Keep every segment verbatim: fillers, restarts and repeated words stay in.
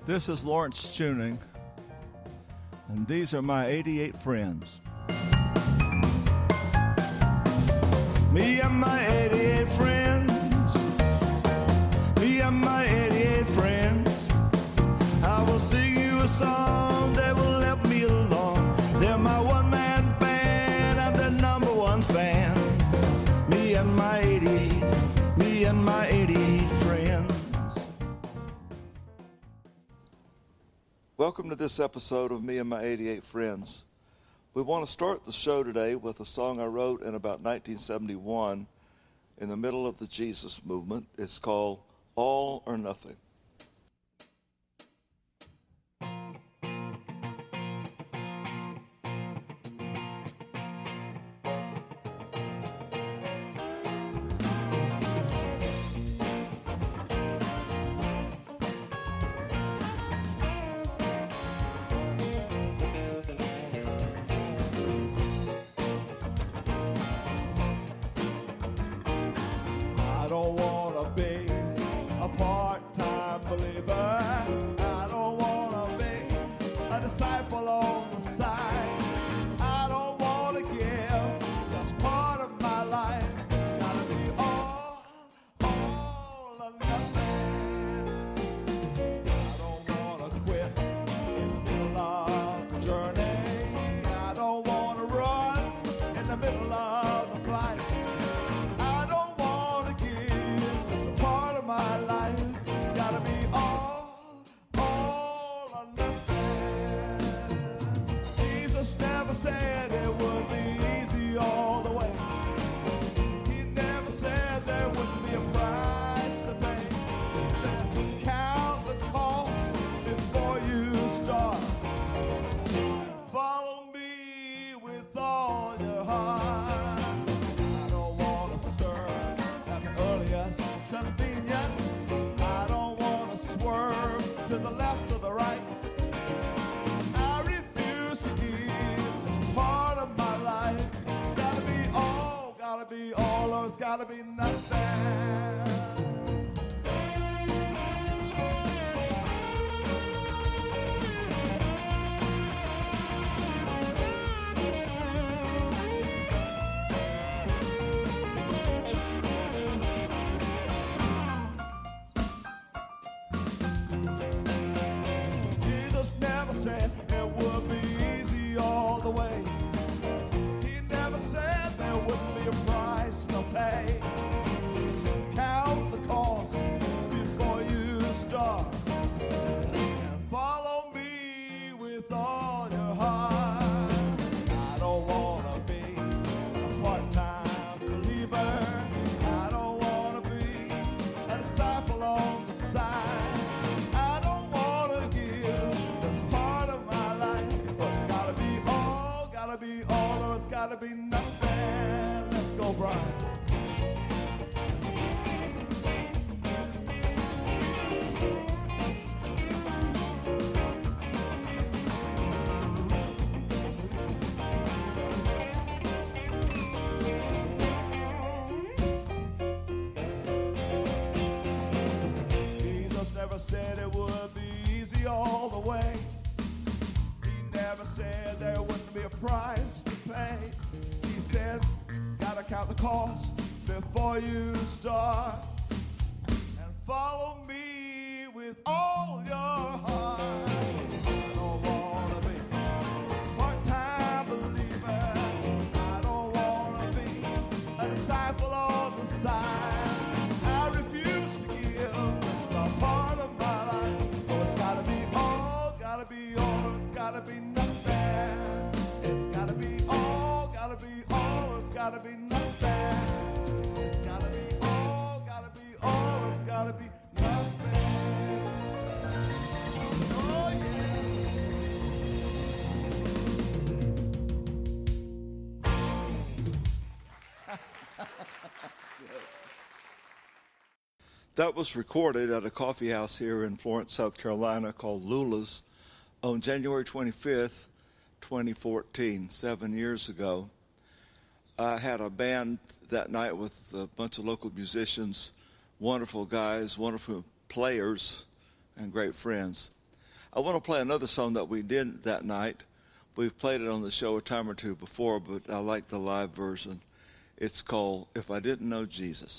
This is Lawrence Tuning, and these are my eighty-eight friends. Me and my eighty-eight friends, me and my eighty-eight friends, I will sing you a song that will help me along. They're my one-man band, I'm their number one fan. Me and my eighty-eight, me and my eighty-eight friends. Welcome to this episode of Me and My eighty-eight Friends. We want to start the show today with a song I wrote in about nineteen seventy-one in the middle of the Jesus movement. It's called All or Nothing. I don't want to be a part-time believer. I don't want to be a disciple on the side. I don't want to give just part of my life. Gotta be all, all or nothing. I don't want to quit in the middle of the journey. I don't want to run in the middle of the fight. My life gotta be all, all or nothing. Jesus never said it would be easy all the way. He never said there wouldn't be a price to pay. He said, count the cost before you start. Follow me with all your heart. I don't want to serve at the earliest convenience. I don't want to swerve to the left or the right. I refuse to give just part of my life. It's gotta be all, gotta be all, or it's gotta be nothing. Said it would be easy all the way. He never said there wouldn't be a price to pay. Count the cost before you start, and follow me with all your heart. I don't want to be a part-time believer. I don't want to be a disciple on the side. Gotta be all or it's gotta be nothing. Let's go, Brian. Jesus never said it would be easy all the way. Never said there wouldn't be a price to pay. He said, gotta count the cost before you start, and follow me with all your heart. I don't want to be a part-time believer. I don't want to be a disciple on the side. I refuse to give just a part of my life. Oh, it's gotta be all, gotta be all, it's gotta be nothing. It's gotta be all, gotta be all, it's gotta be nothing. It's gotta be all, gotta be all, it's gotta be nothing. Oh yeah. That was recorded at a coffee house here in Florence, South Carolina called Lula's on January twenty-fifth, twenty fourteen, seven years ago. I had a band that night with a bunch of local musicians, wonderful guys, wonderful players, and great friends. I want to play another song that we did that night. We've played it on the show a time or two before, but I like the live version. It's called If I Didn't Know Jesus.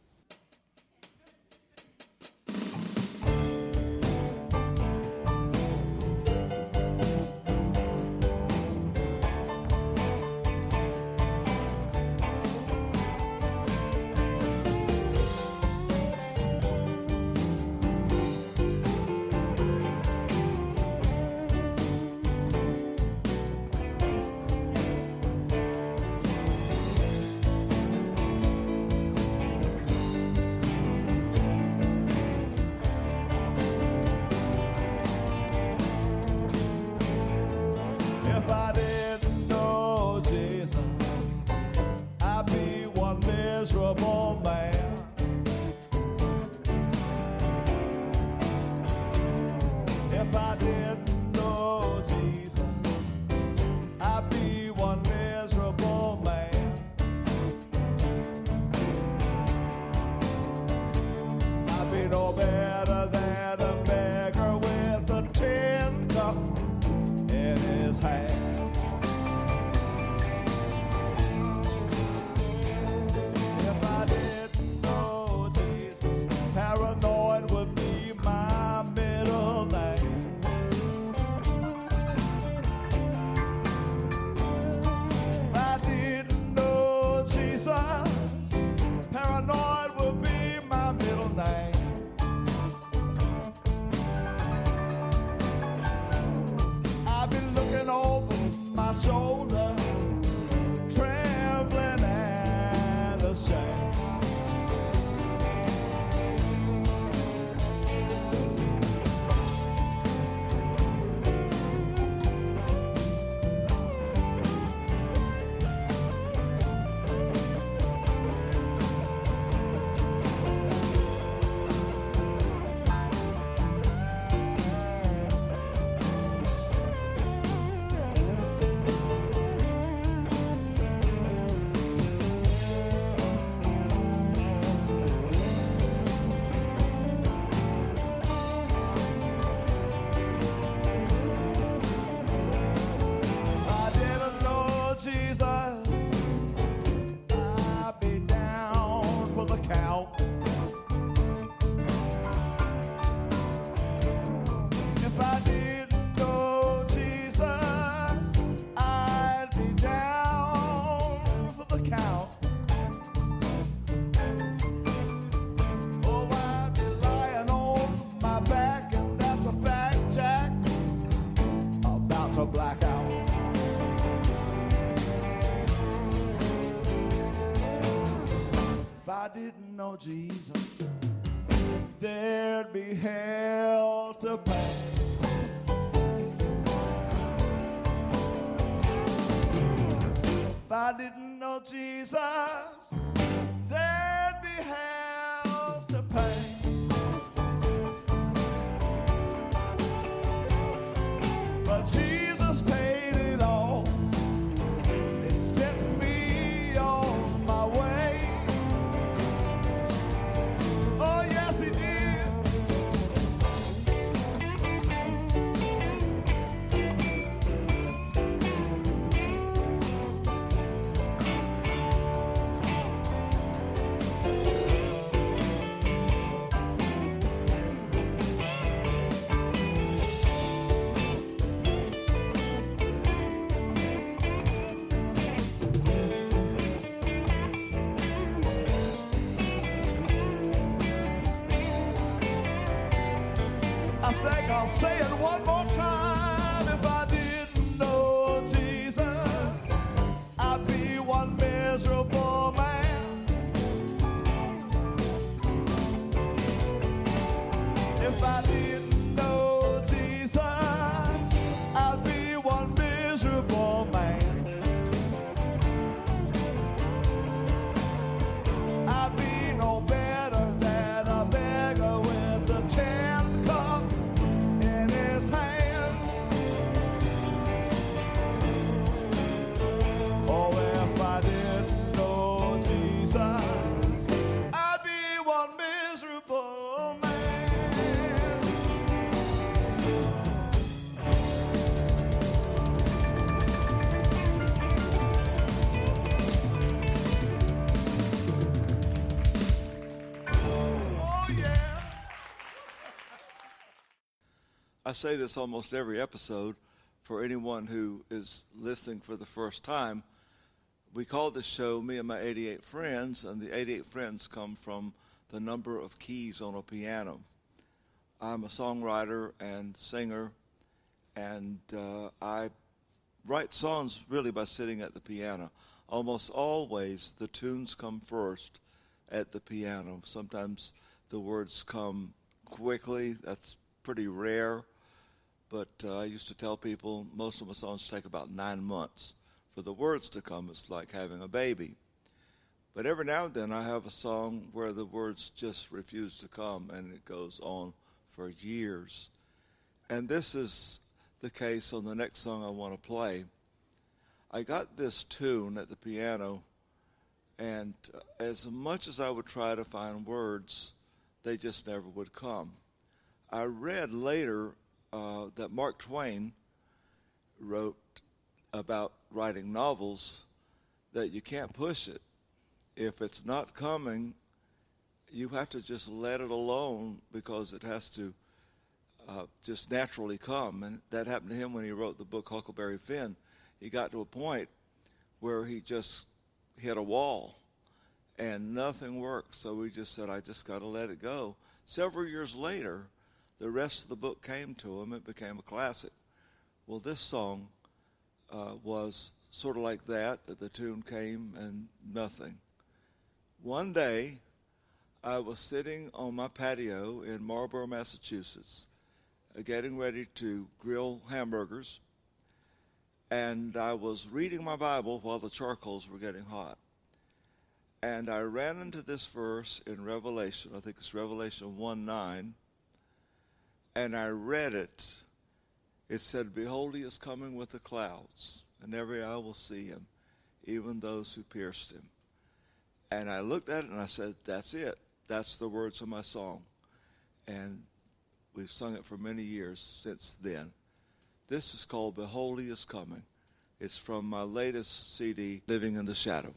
If I didn't know Jesus, I'd be one miserable man. If I didn't know Jesus, I'd be one miserable man. I'd be no better than a beggar with a tin cup in his hand. If I didn't know Jesus, paranoid would be my middle name. If I didn't know Jesus, paranoid would be my middle name. I've been looking over my shoulder, trembling and ashamed. I didn't know Jesus, I'd be down for the count. If I didn't know Jesus, I'd be down for the count. Oh, I'd be lying on my back, and that's a fact, Jack, about to black out. If I didn't know Jesus, there'd be hell to pay. If I didn't know Jesus, there'd be hell to pay. But Jesus paid it all. It set me on my way. Oh, yes, he did. I think I'll say it one more time. If I didn't know Jesus, I'd be one miserable man. If I didn't know Jesus, I'd be one miserable man. I'd be no better than a beggar with a tin cup in his hand. I say this almost every episode for anyone who is listening for the first time. We call this show Me and My eighty-eight Friends, and the eighty-eight Friends come from the number of keys on a piano. I'm a songwriter and singer, and uh, I write songs really by sitting at the piano. Almost always the tunes come first at the piano. Sometimes the words come quickly. That's pretty rare. But uh, I used to tell people most of my songs take about nine months for the words to come. It's like having a baby. But every now and then I have a song where the words just refuse to come, and it goes on for years. And this is the case on the next song I want to play. I got this tune at the piano, and as much as I would try to find words, they just never would come. I read later uh, that Mark Twain wrote about writing novels that you can't push it. If it's not coming, you have to just let it alone because it has to uh, just naturally come. And that happened to him when he wrote the book Huckleberry Finn. He got to a point where he just hit a wall and nothing worked. So he just said, I just got to let it go. Several years later, the rest of the book came to him. It became a classic. Well, this song uh, was sort of like that, that the tune came and nothing. One day, I was sitting on my patio in Marlborough, Massachusetts, uh, getting ready to grill hamburgers, and I was reading my Bible while the charcoals were getting hot. And I ran into this verse in Revelation, I think it's Revelation one nine, and I read it. It said, Behold, he is coming with the clouds, and every eye will see him, even those who pierced him. And I looked at it and I said, that's it. That's the words of my song. And we've sung it for many years since then. This is called Behold, he is coming. It's from my latest C D, Living in the Shadow.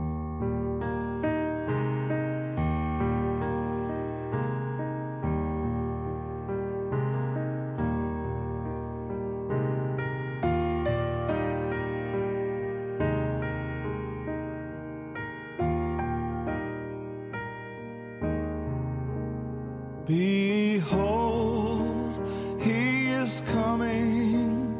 Behold, he is coming.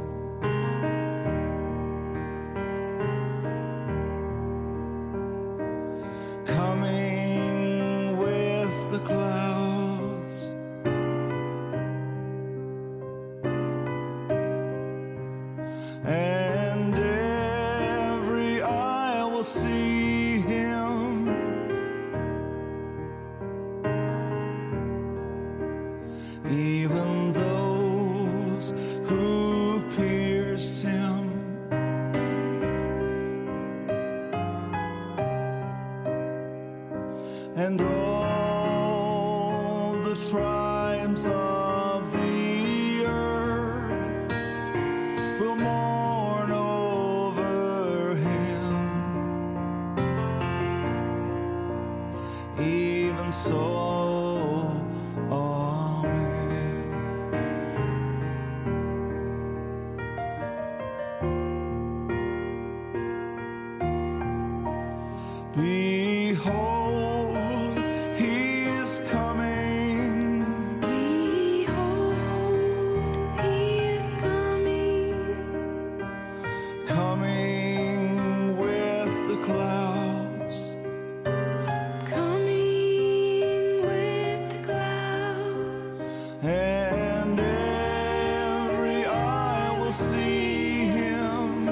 Coming with the clouds. And every eye will see him. Even those who pierced him. And all the tribes of the earth will mourn over him. Even so, amen. Behold, he is coming. Behold, he is coming. Coming with the clouds. Coming with the clouds. And every eye will see him.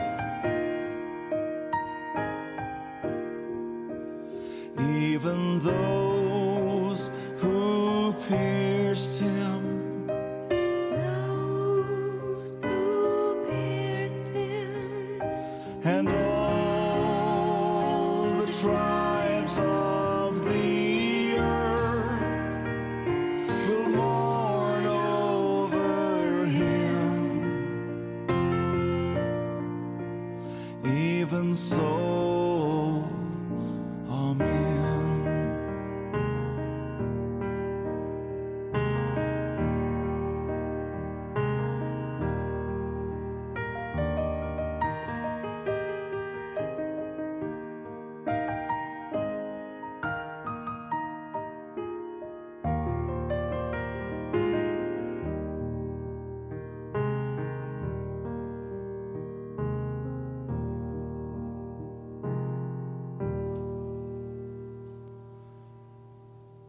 Even those who pierced him. Those who pierced him. And all the tribes of the earth will mourn over him. Even so, amen.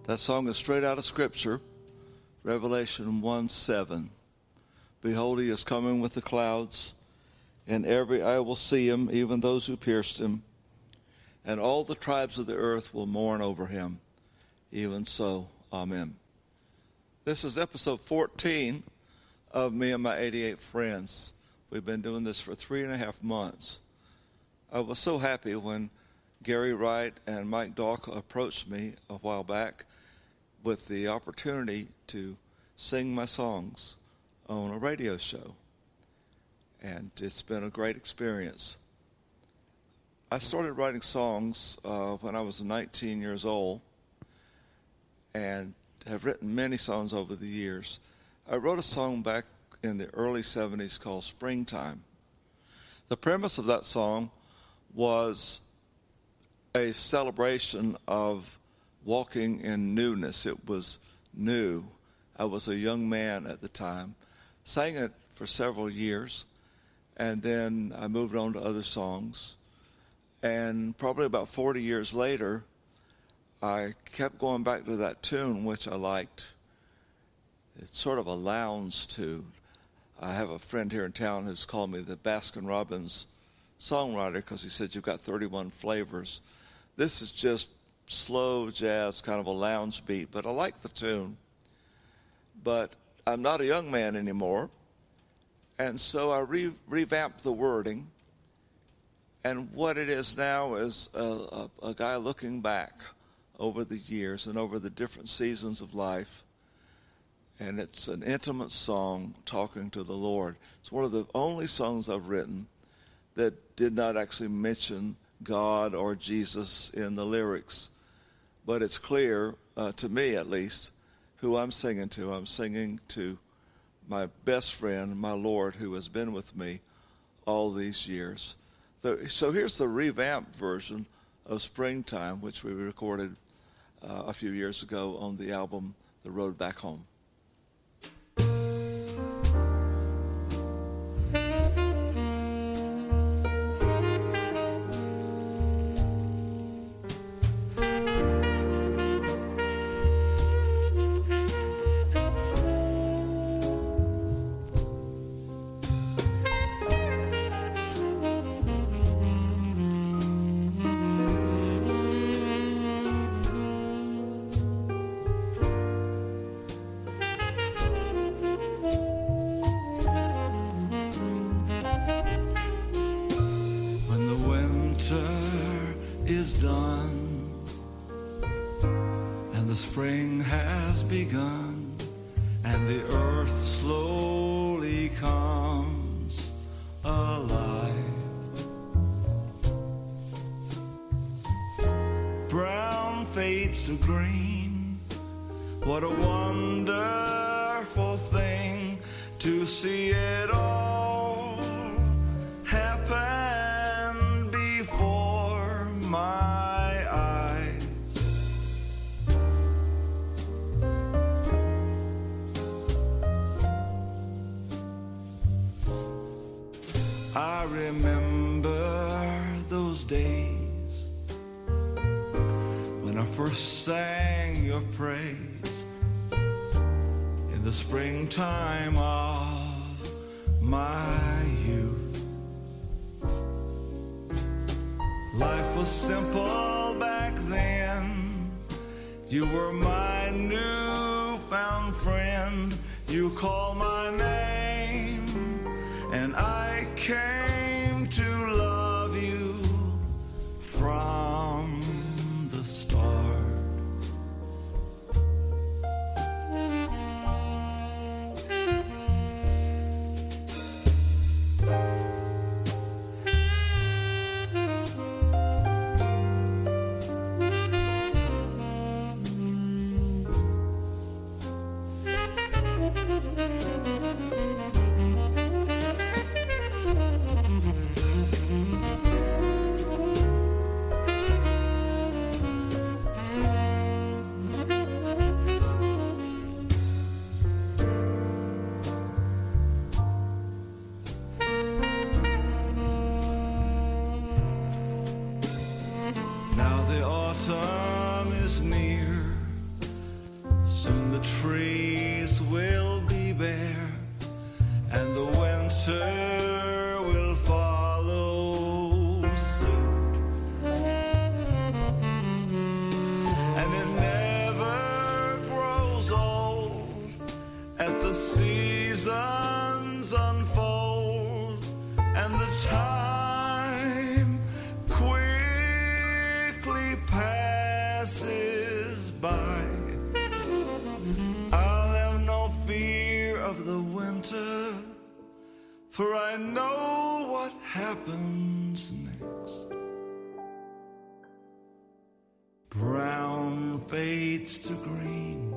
That song is straight out of Scripture, Revelation one seven. Behold, he is coming with the clouds, and every eye will see him, even those who pierced him. And all the tribes of the earth will mourn over him. Even so, amen. This is episode fourteen of Me and My eighty-eight Friends. We've been doing this for three and a half months. I was so happy when Gary Wright and Mike Dalk approached me a while back with the opportunity to sing my songs on a radio show. And it's been a great experience. I started writing songs uh, when I was nineteen years old and have written many songs over the years. I wrote a song back in the early seventies called Springtime. The premise of that song was a celebration of walking in newness. It was new. I was a young man at the time. Sang it for several years, and then I moved on to other songs. And probably about forty years later, I kept going back to that tune, which I liked. It's sort of a lounge tune. I have a friend here in town who's called me the Baskin-Robbins songwriter because he said you've got thirty-one flavors. This is just slow jazz, kind of a lounge beat, but I like the tune. But I'm not a young man anymore, and so I re- revamped the wording. And what it is now is a, a, a guy looking back over the years and over the different seasons of life. And it's an intimate song talking to the Lord. It's one of the only songs I've written that did not actually mention God or Jesus in the lyrics. But it's clear, uh, to me at least, who I'm singing to. I'm singing to my best friend, my Lord, who has been with me all these years. The, so here's the revamped version of Springtime, which we recorded uh, a few years ago on the album The Road Back Home. Is done and the spring has begun and the earth slowly comes alive. Brown fades to green. What a wonderful thing to see it all happen before my eyes. I remember those days when I first sang your praise in the springtime of my youth. Life was simple back then. You were my newfound friend. You called my name, and I came to love you from the start. Autumn is near, trees will be bare, and the winter will follow suit. And it never grows old as the seasons unfold, and the time quickly passes by. I'll have no fear of the winter, for I know what happens next. Brown fades to green,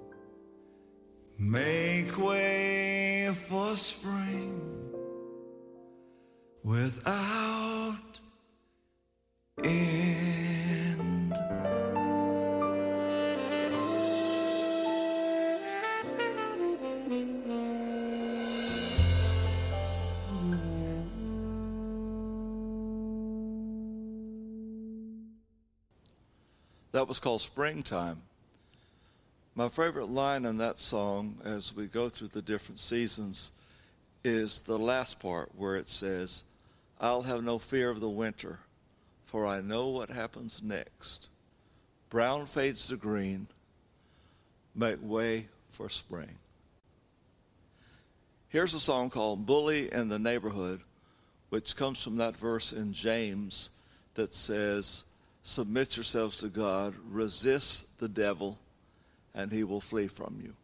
make way for spring without end. That was called Springtime. My favorite line in that song, as we go through the different seasons, is the last part where it says, I'll have no fear of the winter, for I know what happens next. Brown fades to green, make way for spring. Here's a song called Bully in the Neighborhood, which comes from that verse in James that says, submit yourselves to God, resist the devil, and he will flee from you.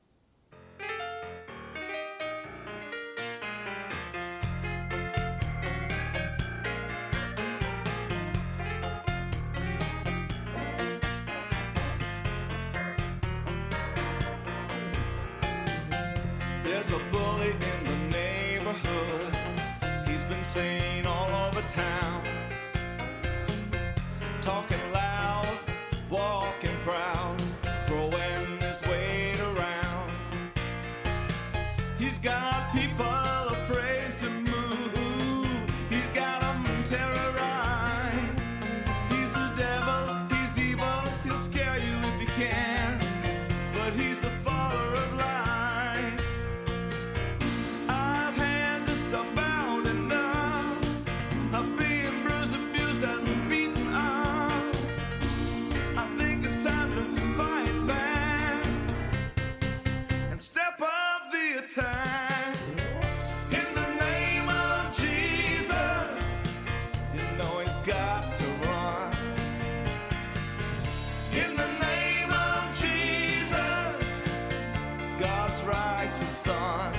There's a bully in the neighborhood. He's been seen all over town, talking loud, walking proud, throwing his weight around. He's got people afraid to move. He's got them terrorized. He's the devil, he's evil, he'll scare you if he can, but he's the father of lies. I've had just about enough of being bruised, abused, and beaten up. I think it's time to fight back and step up the attack. In the name of Jesus, you know he's got to run. In the name of Jesus, God's righteous son.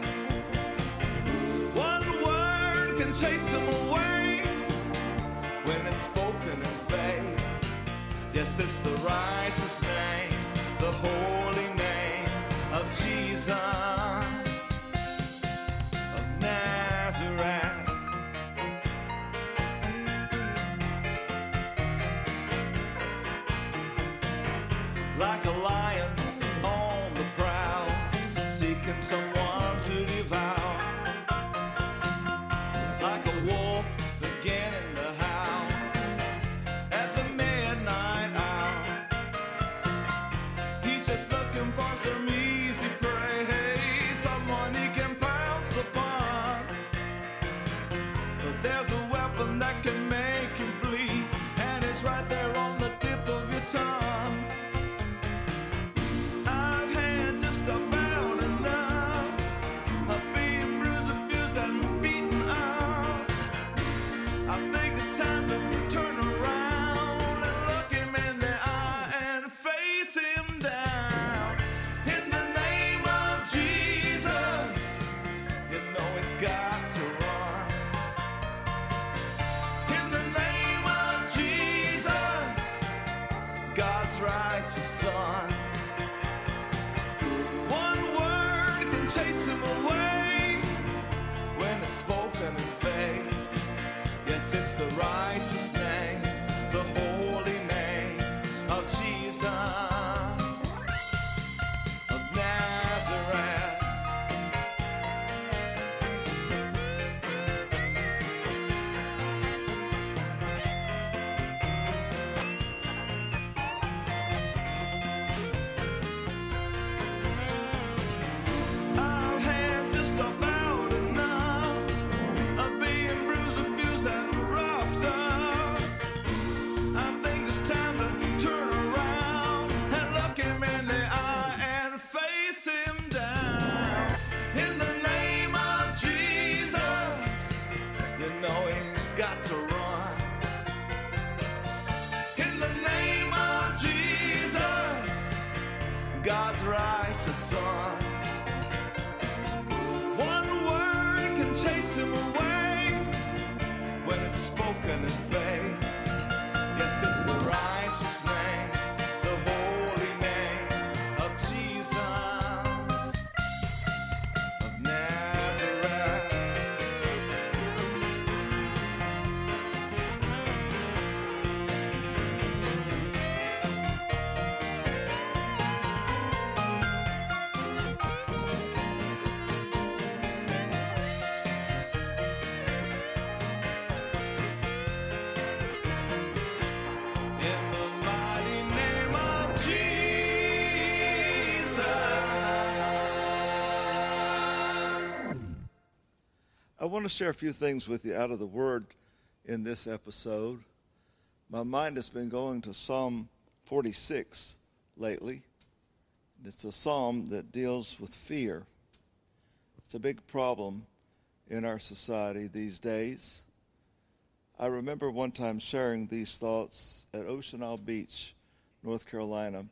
One word can chase him away when it's spoken in faith. Yes, it's the righteous name, the holy name of Jesus of Nazareth. Like a lion on the prowl, seeking someone to devour. Like a wolf beginning to howl at the midnight hour. He's just looking for some easy prey, someone he can pounce upon. But there's a weapon that can make him flee, and it's right there on the tip of your tongue. I've had just about enough of being bruised, abused, and beaten up. I think it's time to turn around and look him in the eye and face him down. In the name of Jesus, you know it's got to run. In the name of Jesus, God's righteous son. One word can chase him away when it's spoken in faith. Yes, it's the righteous name, the holy name of Jesus of Nazareth. son. One word can chase him away when it's spoken in faith. Yes, it's the righteous name, the holy name of Jesus of Nazareth. In the mighty name of Jesus. I want to share a few things with you out of the Word in this episode. My mind has been going to Psalm forty-six lately. It's a psalm that deals with fear. It's a big problem in our society these days. I remember one time sharing these thoughts at Ocean Isle Beach, North Carolina.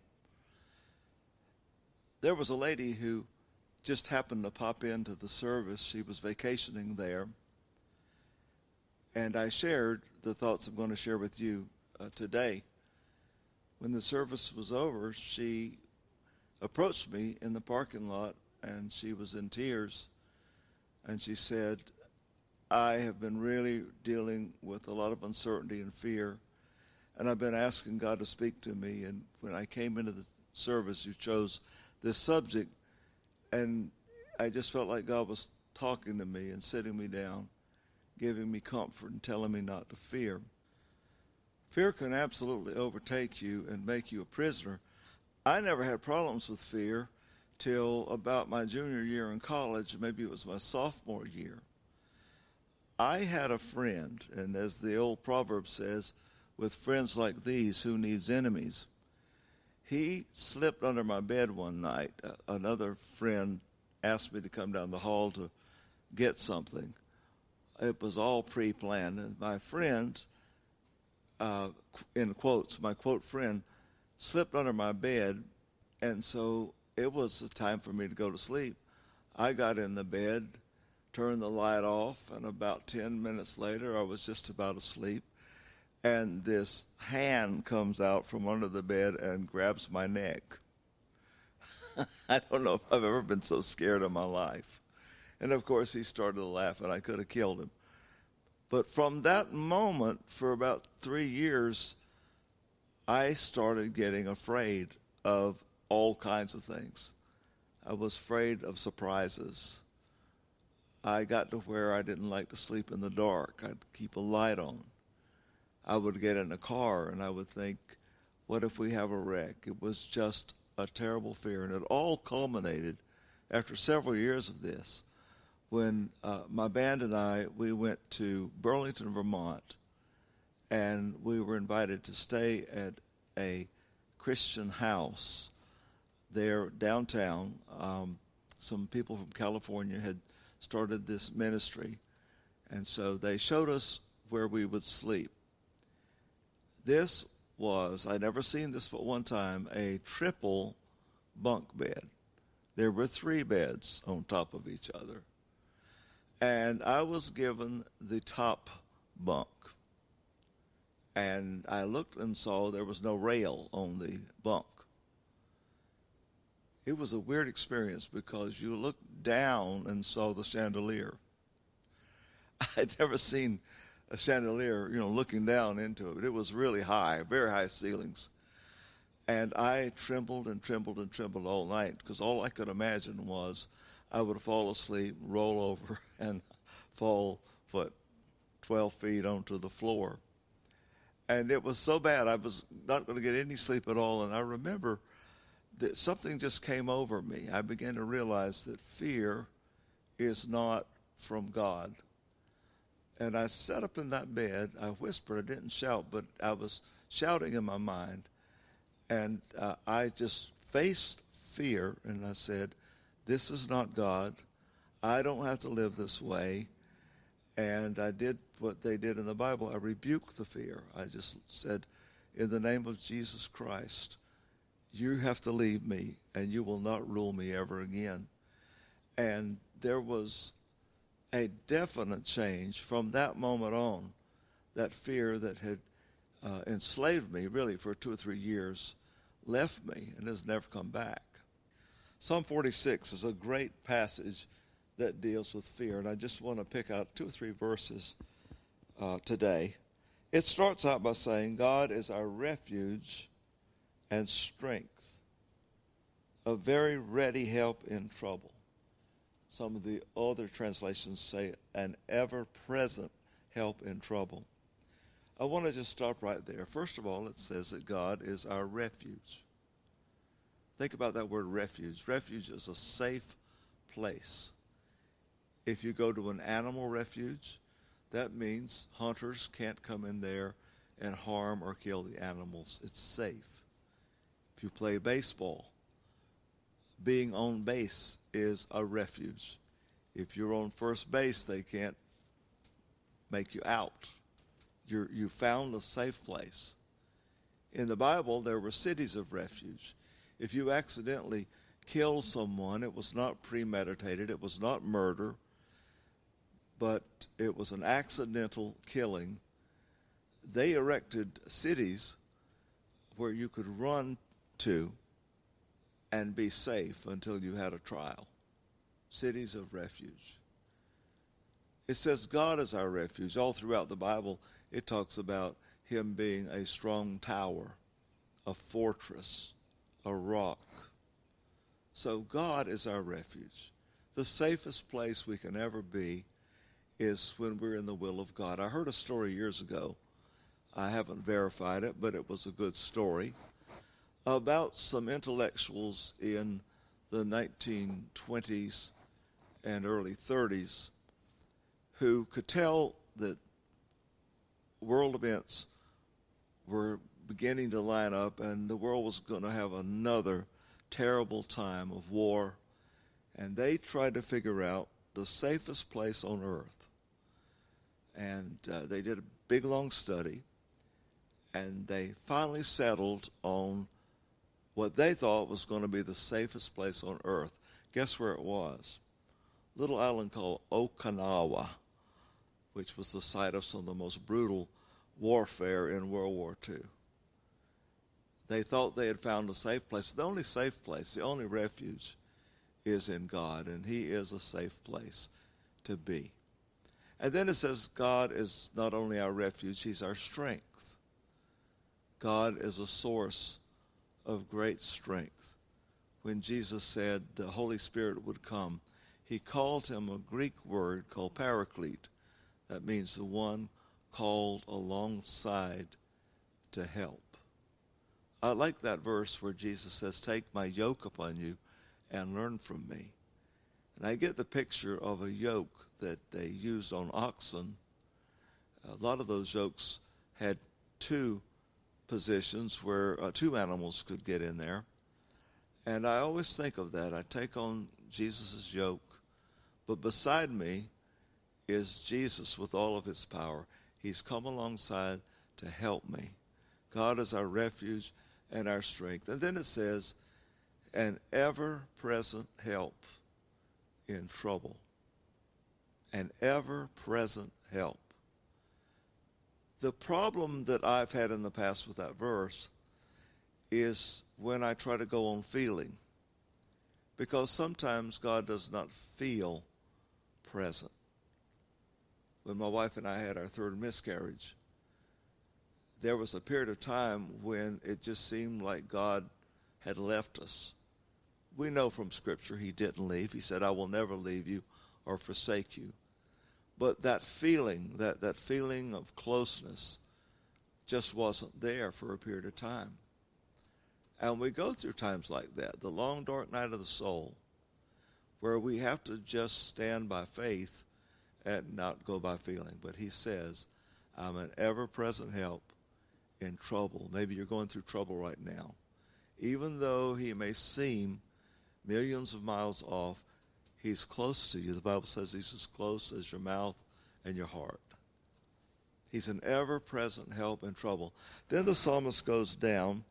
There was a lady who just happened to pop into the service. She was vacationing there. And I shared the thoughts I'm going to share with you uh, today. When the service was over, she approached me in the parking lot, and she was in tears. And she said, I have been really dealing with a lot of uncertainty and fear, and I've been asking God to speak to me. And when I came into the service, you chose this subject, and I just felt like God was talking to me and sitting me down, giving me comfort and telling me not to fear. Fear can absolutely overtake you and make you a prisoner. I never had problems with fear till about my junior year in college. Maybe it was my sophomore year. I had a friend, and as the old proverb says, with friends like these, who needs enemies? He slipped under my bed one night. Uh, another friend asked me to come down the hall to get something. It was all pre-planned, and my friend, uh, in quotes, my quote friend, slipped under my bed, and so it was the time for me to go to sleep. I got in the bed, turned the light off, and about ten minutes later, I was just about asleep, and this hand comes out from under the bed and grabs my neck. I don't know if I've ever been so scared in my life. And, of course, he started to laugh, and I could have killed him. But from that moment, for about three years, I started getting afraid of all kinds of things. I was afraid of surprises. I got to where I didn't like to sleep in the dark. I'd keep a light on. I would get in a car and I would think, what if we have a wreck? It was just a terrible fear. And it all culminated after several years of this when uh, my band and I, we went to Burlington, Vermont, and we were invited to stay at a Christian house there downtown. Um, some people from California had started this ministry, and so they showed us where we would sleep. This was, I'd never seen this but one time, a triple bunk bed. There were three beds on top of each other, and I was given the top bunk, and I looked and saw there was no rail on the bunk. It was a weird experience because you looked down and saw the chandelier. I'd never seen a chandelier, you know, looking down into it. It was really high, very high ceilings. And I trembled and trembled and trembled all night because all I could imagine was I would fall asleep, roll over, and fall, what, twelve feet onto the floor. And it was so bad, I was not going to get any sleep at all. And I remember that something just came over me. I began to realize that fear is not from God. And I sat up in that bed. I whispered. I didn't shout, but I was shouting in my mind. And uh, I just faced fear, and I said, this is not God. I don't have to live this way. And I did what they did in the Bible. I rebuked the fear. I just said, in the name of Jesus Christ, you have to leave me, and you will not rule me ever again. And there was a definite change from that moment on. That fear that had uh, enslaved me really for two or three years left me and has never come back. Psalm forty-six is a great passage that deals with fear, and I just want to pick out two or three verses uh, today. It starts out by saying, God is our refuge and strength, a very ready help in trouble. Some of the other translations say an ever-present help in trouble. I want to just stop right there. First of all, it says that God is our refuge. Think about that word refuge. Refuge is a safe place. If you go to an animal refuge, that means hunters can't come in there and harm or kill the animals. It's safe. If you play baseball, being on base is a refuge. If you're on first base, they can't make you out. You're, you found a safe place. In the Bible, there were cities of refuge. If you accidentally killed someone, it was not premeditated, it was not murder, but it was an accidental killing. They erected cities where you could run to and be safe until you had a trial. Cities of refuge. It says God is our refuge. All throughout the Bible, it talks about him being a strong tower, a fortress, a rock. So God is our refuge. The safest place we can ever be is when we're in the will of God. I heard a story years ago. I haven't verified it, but it was a good story about some intellectuals in the nineteen twenties and early thirties who could tell that world events were beginning to line up and the world was going to have another terrible time of war. And they tried to figure out the safest place on earth. And uh, they did a big, long study. And they finally settled on what they thought was going to be the safest place on earth. Guess where it was? A little island called Okinawa, which was the site of some of the most brutal warfare in World War Two. They thought they had found a safe place. The only safe place, the only refuge, is in God, and he is a safe place to be. And then it says God is not only our refuge, he's our strength. God is a source of great strength. When Jesus said the Holy Spirit would come, he called him a Greek word called paraclete. That means the one called alongside to help. I like that verse where Jesus says, take my yoke upon you and learn from me. And I get the picture of a yoke that they used on oxen. A lot of those yokes had two positions where uh, two animals could get in there. And I always think of that. I take on Jesus' yoke, but beside me is Jesus with all of his power. He's come alongside to help me. God is our refuge and our strength. And then it says, an ever-present help in trouble. An ever-present help. The problem that I've had in the past with that verse is when I try to go on feeling. Because sometimes God does not feel present. When my wife and I had our third miscarriage, there was a period of time when it just seemed like God had left us. We know from Scripture he didn't leave. He said, I will never leave you or forsake you. But that feeling, that, that feeling of closeness just wasn't there for a period of time. And we go through times like that, the long, dark night of the soul, where we have to just stand by faith and not go by feeling. But he says, I'm an ever-present help in trouble. Maybe you're going through trouble right now. Even though he may seem millions of miles off, he's close to you. The Bible says he's as close as your mouth and your heart. He's an ever-present help in trouble. Then the psalmist goes down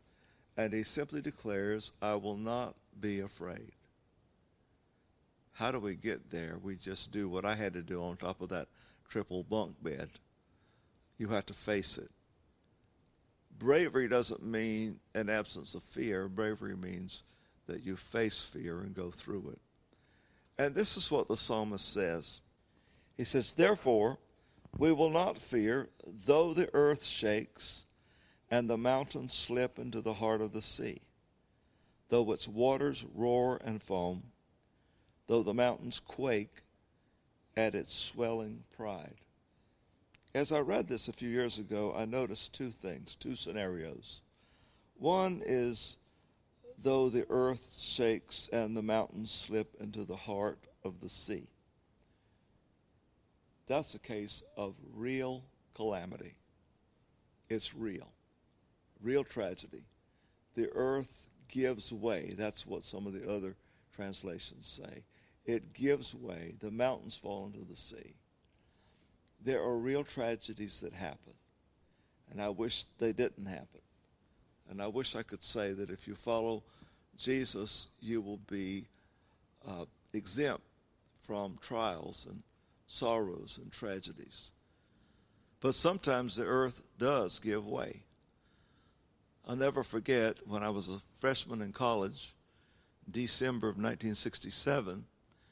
And he simply declares, I will not be afraid. How do we get there? We just do what I had to do on top of that triple bunk bed. You have to face it. Bravery doesn't mean an absence of fear. Bravery means that you face fear and go through it. And this is what the psalmist says. He says, therefore, we will not fear, though the earth shakes and the mountains slip into the heart of the sea, though its waters roar and foam, though the mountains quake at its swelling pride. As I read this a few years ago, I noticed two things, two scenarios. One is, though the earth shakes and the mountains slip into the heart of the sea. That's a case of real calamity. It's real. Real tragedy. The earth gives way. That's what some of the other translations say. It gives way. The mountains fall into the sea. There are real tragedies that happen, and I wish they didn't happen. And I wish I could say that if you follow Jesus, you will be uh, exempt from trials and sorrows and tragedies. But sometimes the earth does give way. I'll never forget when I was a freshman in college, December of nineteen sixty-seven,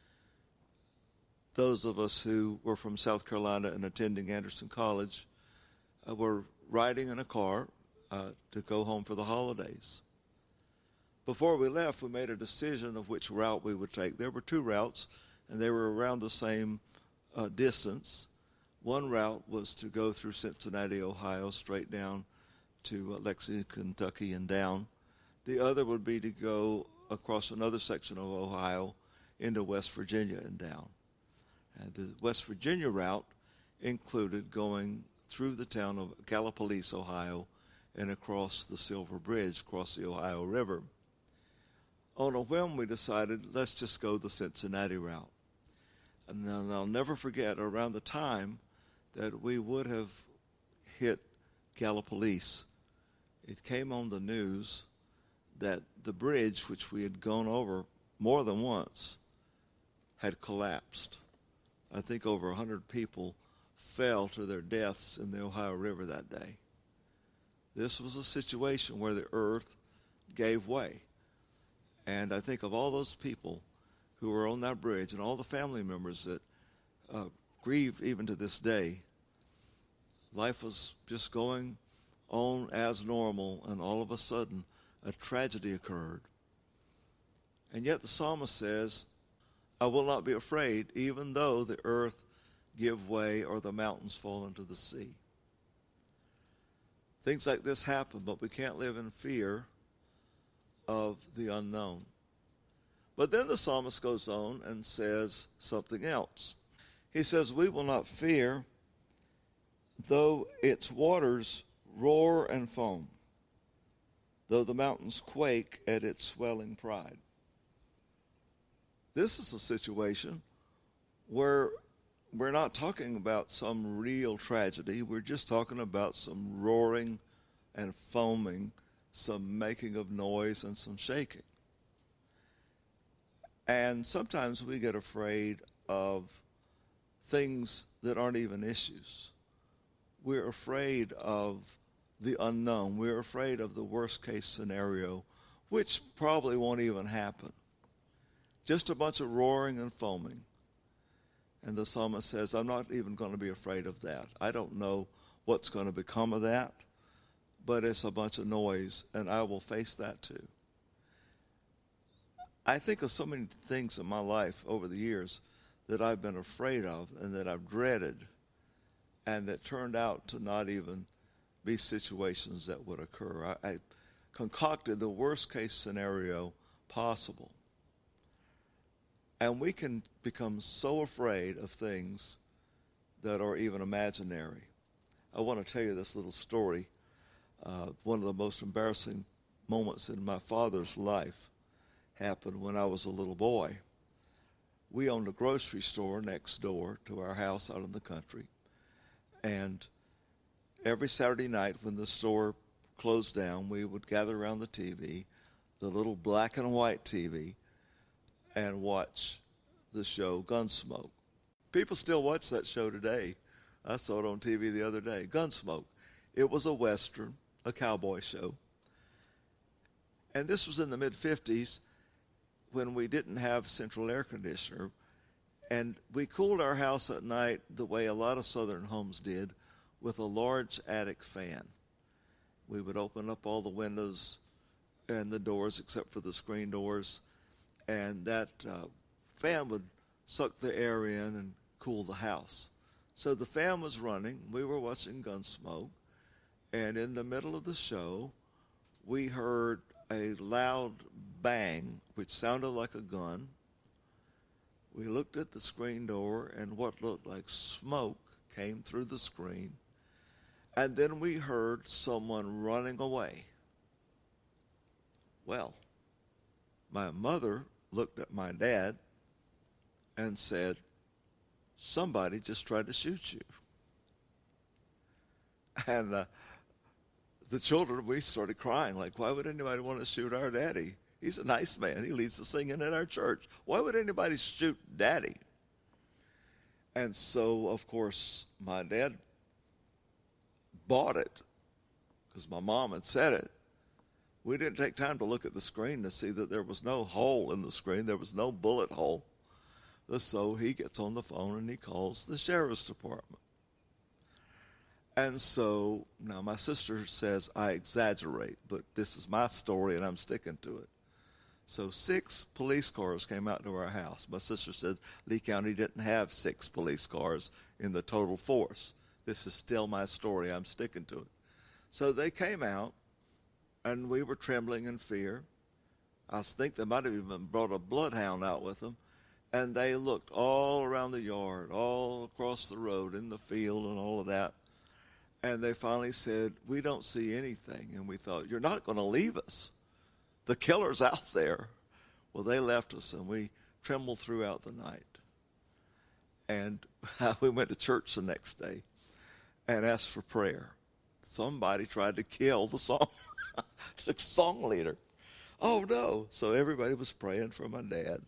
those of us who were from South Carolina and attending Anderson College uh, were riding in a car uh, to go home for the holidays. Before we left, we made a decision of which route we would take. There were two routes, and they were around the same uh, distance. One route was to go through Cincinnati, Ohio, straight down to uh, Lexington, Kentucky, and down. The other would be to go across another section of Ohio into West Virginia and down. And the West Virginia route included going through the town of Gallipolis, Ohio, and across the Silver Bridge, across the Ohio River. On a whim, we decided, let's just go the Cincinnati route. And then I'll never forget, around the time that we would have hit Gallipolis, it came on the news that the bridge, which we had gone over more than once, had collapsed. I think over one hundred people fell to their deaths in the Ohio River that day. This was a situation where the earth gave way. And I think of all those people who were on that bridge and all the family members that uh, grieve even to this day, life was just going on as normal, and all of a sudden a tragedy occurred. And yet the psalmist says, I will not be afraid, even though the earth give way or the mountains fall into the sea. Things like this happen, but we can't live in fear of the unknown. But then the psalmist goes on and says something else. He says, we will not fear, though its waters roar and foam, though the mountains quake at its swelling pride. This is a situation where we're not talking about some real tragedy. We're just talking about some roaring and foaming, some making of noise and some shaking. And sometimes we get afraid of things that aren't even issues. We're afraid of the unknown. We're afraid of the worst case scenario, which probably won't even happen. Just a bunch of roaring and foaming. And the psalmist says, I'm not even going to be afraid of that. I don't know what's going to become of that, but it's a bunch of noise, and I will face that too. I think of so many things in my life over the years that I've been afraid of and that I've dreaded, and that turned out to not even be situations that would occur. I, I concocted the worst case scenario possible. And we can become so afraid of things that are even imaginary. I want to tell you this little story. Uh, one of the most embarrassing moments in my father's life happened when I was a little boy. We owned a grocery store next door to our house out in the country. And every Saturday night when the store closed down, we would gather around the T V, the little black and white T V, and watch the show Gunsmoke. People still watch that show today. I saw it on T V the other day. Gunsmoke. It was a Western, a cowboy show. And this was in the mid-fifties when we didn't have central air conditioner. And we cooled our house at night the way a lot of southern homes did, with a large attic fan. We would open up all the windows and the doors except for the screen doors, and that uh, fan would suck the air in and cool the house. So the fan was running. We were watching Gunsmoke, and in the middle of the show, we heard a loud bang, which sounded like a gun. We looked at the screen door, and what looked like smoke came through the screen. And then we heard someone running away. Well, my mother looked at my dad and said, "Somebody just tried to shoot you." And uh, the children, we started crying, like, why would anybody want to shoot our daddy? He's a nice man. He leads the singing at our church. Why would anybody shoot Daddy? And so, of course, my dad bought it because my mom had said it. We didn't take time to look at the screen to see that there was no hole in the screen. There was no bullet hole. So he gets on the phone and he calls the sheriff's department. And so now my sister says I exaggerate, but this is my story and I'm sticking to it. So six police cars came out to our house. My sister said Lee County didn't have six police cars in the total force. This is still my story. I'm sticking to it. So they came out, and we were trembling in fear. I think they might have even brought a bloodhound out with them. And they looked all around the yard, all across the road, in the field and all of that. And they finally said, "We don't see anything." And we thought, "You're not going to leave us. The killer's out there." Well, they left us, and we trembled throughout the night. And we went to church the next day and asked for prayer. Somebody tried to kill the song, the song leader. Oh, no. So everybody was praying for my dad.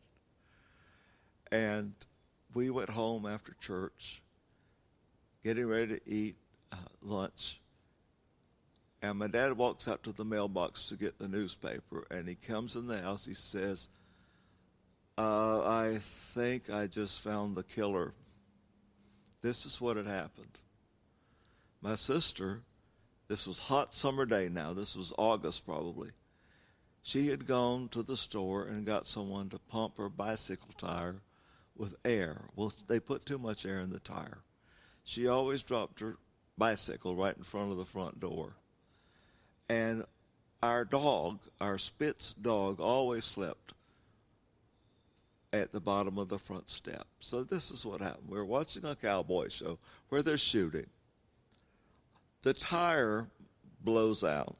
And we went home after church, getting ready to eat uh, lunch. And my dad walks out to the mailbox to get the newspaper, and he comes in the house. He says, uh, I think I just found the killer. This is what had happened. My sister, this was hot summer day now. This was August probably. She had gone to the store and got someone to pump her bicycle tire with air. Well, they put too much air in the tire. She always dropped her bicycle right in front of the front door. And our dog, our Spitz dog, always slept at the bottom of the front step. So this is what happened. We were watching a cowboy show where they're shooting. The tire blows out,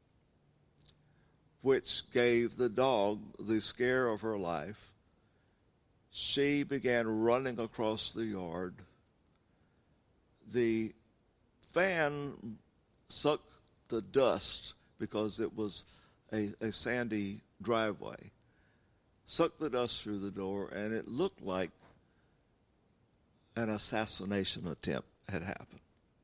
which gave the dog the scare of her life. She began running across the yard. The fan sucked the dust, because it was a, a sandy driveway, sucked the dust through the door, and it looked like an assassination attempt had happened.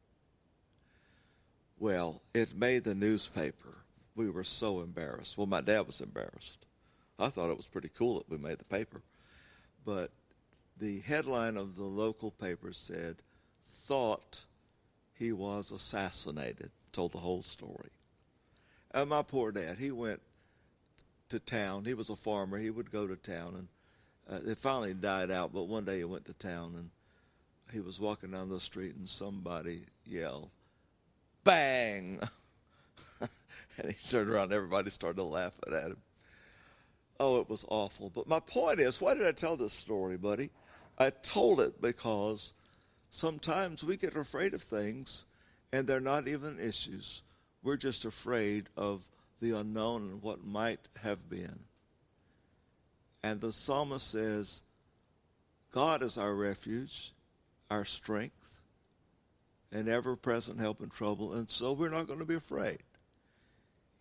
Well, it made the newspaper. We were so embarrassed. Well, my dad was embarrassed. I thought it was pretty cool that we made the paper. But the headline of the local paper said, "Thought he was assassinated." Told the whole story. And my poor dad, he went to town. He was a farmer. He would go to town, and uh, it finally died out. But one day he went to town, and he was walking down the street, and somebody yelled, "Bang!" And he turned around, and everybody started laughing at him. Oh, it was awful. But my point is, why did I tell this story, buddy? I told it because sometimes we get afraid of things, and they're not even issues. We're just afraid of the unknown and what might have been. And the psalmist says, God is our refuge, our strength, and ever-present help in trouble, and so we're not going to be afraid.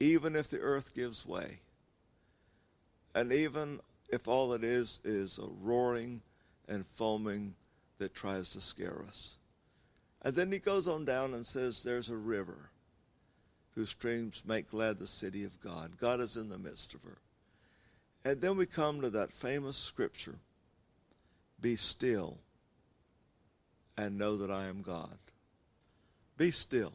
even if the earth gives way, and even if all it is is a roaring and foaming that tries to scare us. And then he goes on down and says, there's a river whose streams make glad the city of God. God is in the midst of her. And then we come to that famous scripture, be still and know that I am God. Be still.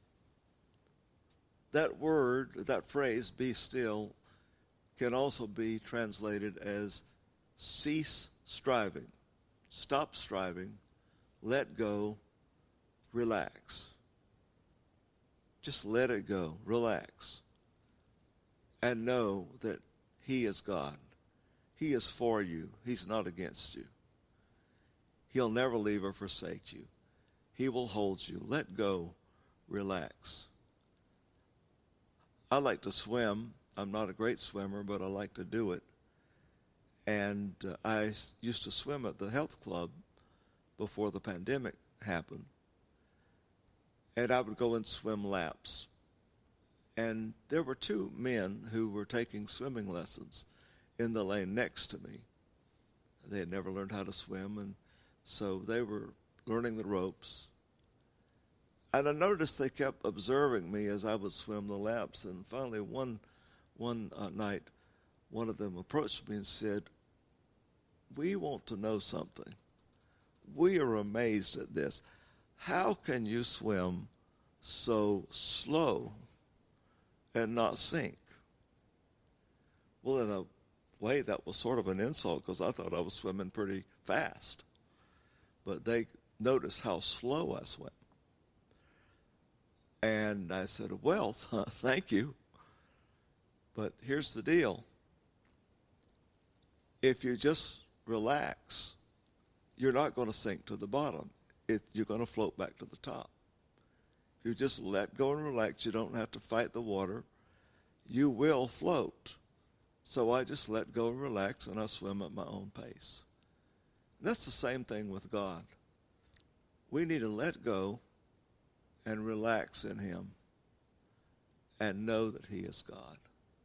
That word, that phrase, be still, can also be translated as cease striving. Stop striving, let go, relax. Just let it go, relax, and know that he is God. He is for you. He's not against you. He'll never leave or forsake you. He will hold you. Let go, relax. I like to swim. I'm not a great swimmer, but I like to do it. And uh, I s- used to swim at the health club before the pandemic happened. And I would go and swim laps. And there were two men who were taking swimming lessons in the lane next to me. They had never learned how to swim, and so they were learning the ropes. And I noticed they kept observing me as I would swim the laps. And finally, one one uh, night, one of them approached me and said, we want to know something. We are amazed at this. How can you swim so slow and not sink? Well, in a way, that was sort of an insult because I thought I was swimming pretty fast. But they noticed how slow I swam. And I said, well, thank you. But here's the deal. If you just relax, you're not going to sink to the bottom. It, you're going to float back to the top. If you just let go and relax, you don't have to fight the water. You will float. So I just let go and relax, and I swim at my own pace. And that's the same thing with God. We need to let go and relax in him and know that he is God.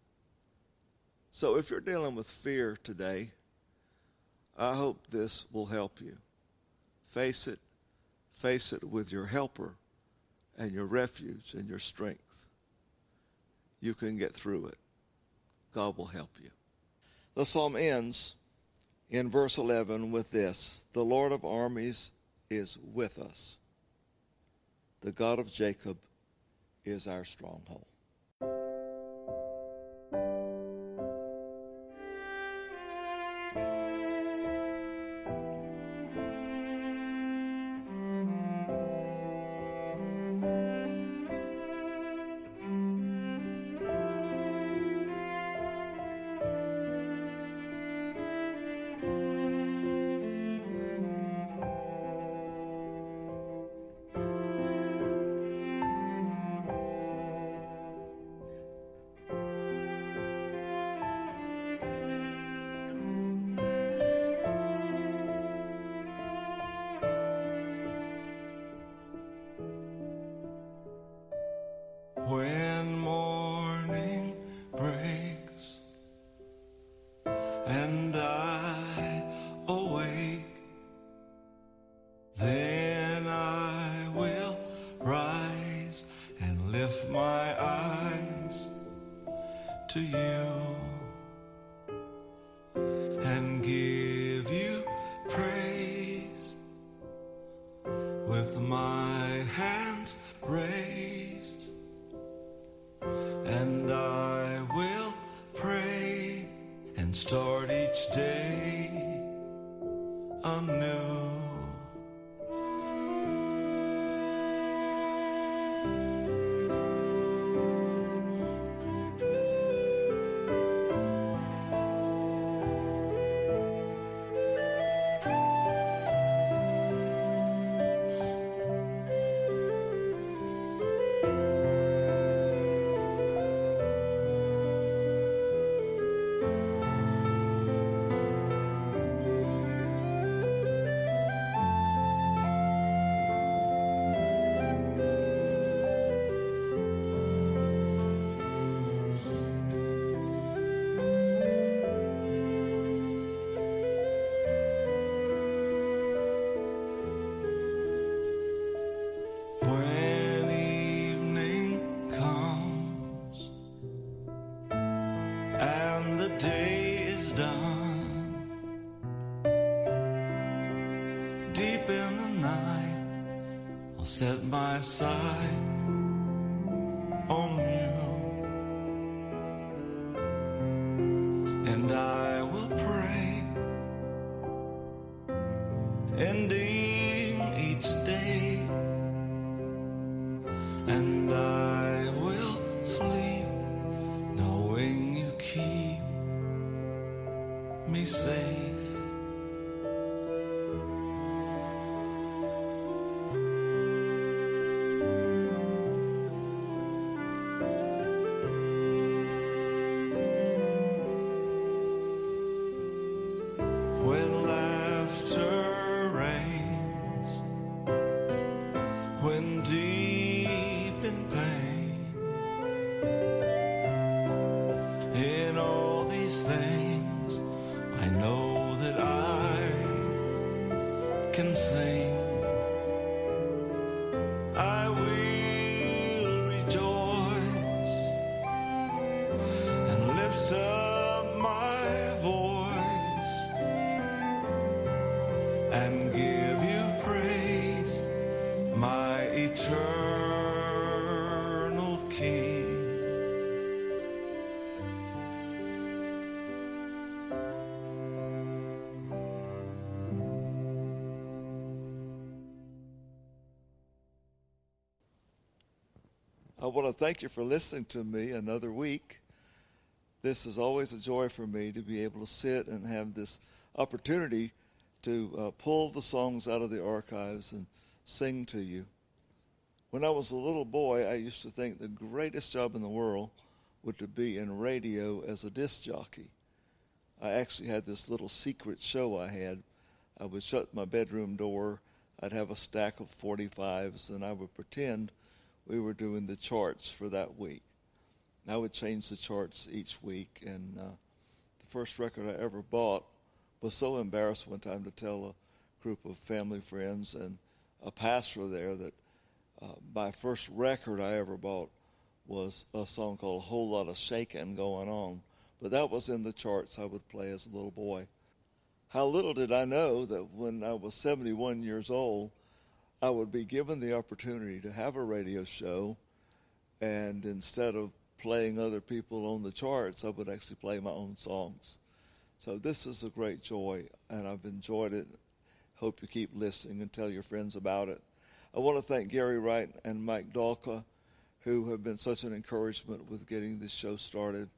So if you're dealing with fear today, I hope this will help you. Face it. Face it with your helper and your refuge and your strength. You can get through it. God will help you. The psalm ends in verse eleven with this: the Lord of armies is with us. The God of Jacob is our stronghold. When morning breaks and I awake, then I will rise and lift my eyes to you and give you praise with my hands raised. And I will pray and start each day anew. day is done, deep in the night, I'll set my sight on you, and I will pray, ending each day, and I will sleep knowing you keep me safe. When laughter reigns, when deep in pain, in all these things, I know that I can sing. I will rejoice and lift up my voice and give you praise, my eternal King. I want to thank you for listening to me another week. This is always a joy for me to be able to sit and have this opportunity to uh, pull the songs out of the archives and sing to you. When I was a little boy, I used to think the greatest job in the world would to be in radio as a disc jockey. I actually had this little secret show I had. I would shut my bedroom door. I'd have a stack of forty-fives, and I would pretend we were doing the charts for that week. I would change the charts each week, and uh, the first record I ever bought was so embarrassed one time to tell a group of family friends and a pastor there that uh, my first record I ever bought was a song called A Whole Lot of Shakin' Going On. But that was in the charts I would play as a little boy. How little did I know that when I was seventy-one years old, I would be given the opportunity to have a radio show, and instead of playing other people on the charts, I would actually play my own songs. So this is a great joy, and I've enjoyed it. Hope you keep listening and tell your friends about it. I want to thank Gary Wright and Mike Dalka, who have been such an encouragement with getting this show started.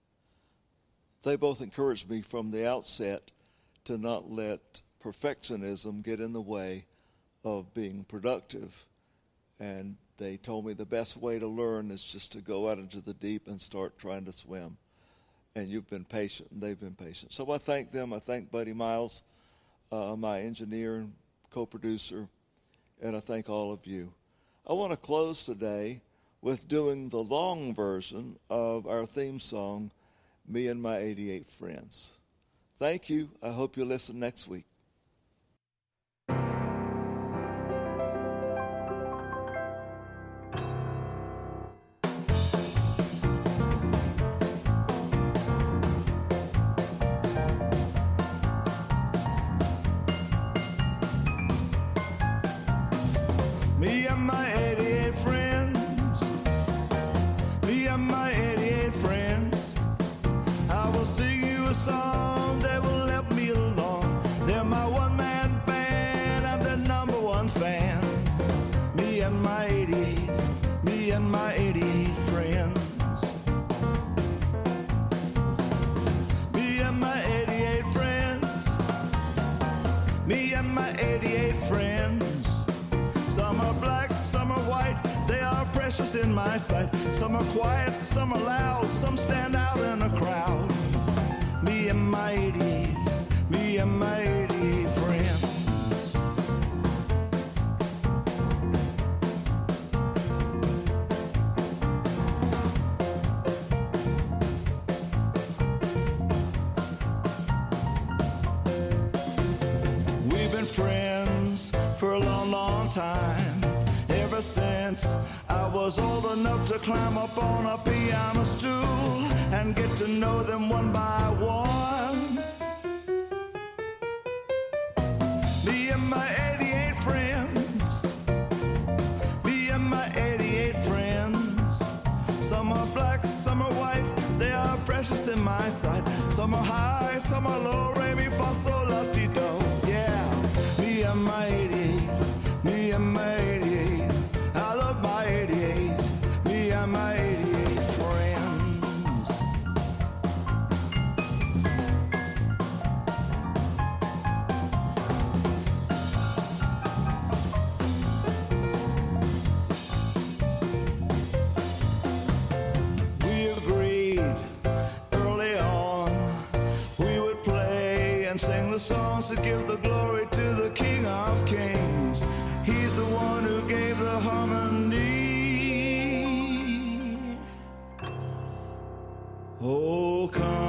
They both encouraged me from the outset to not let perfectionism get in the way of being productive, and they told me the best way to learn is just to go out into the deep and start trying to swim. And you've been patient, and they've been patient. So I thank them. I thank Buddy Miles, uh, my engineer and co-producer, and I thank all of you. I want to close today with doing the long version of our theme song, Me and My eighty-eight Friends. Thank you. I hope you'll listen next week. Me and my eighty-eight friends, me and my eighty-eight friends, I will sing you a song that will help me along. They're my one-man band, I'm their number one fan. Me and my eighty-eight, me and my eighty-eight friends. Me and my eighty-eight friends, me and my eighty-eight friends. Some are black, some are white, they are precious in my sight. Some are quiet, some are loud, some stand out in a crowd. Me and my eighty-eight, me and my eighty-eight friends. We've been friends for a long, long time. Ever since I was old enough to climb up on a piano stool and get to know them one by one. Me and my eighty-eight friends, me and my eighty-eight friends. Some are black, some are white, they are precious in my sight. Some are high, some are low, re mi fa sol la ti do. Yeah, me and my eighty-eight, me and my eighty-eight. I love my eighty-eight, me and my eighty-eight friends. We agreed early on we would play and sing the songs that give the glory to the King of Kings. He's the one who gave the harmony. Oh, come.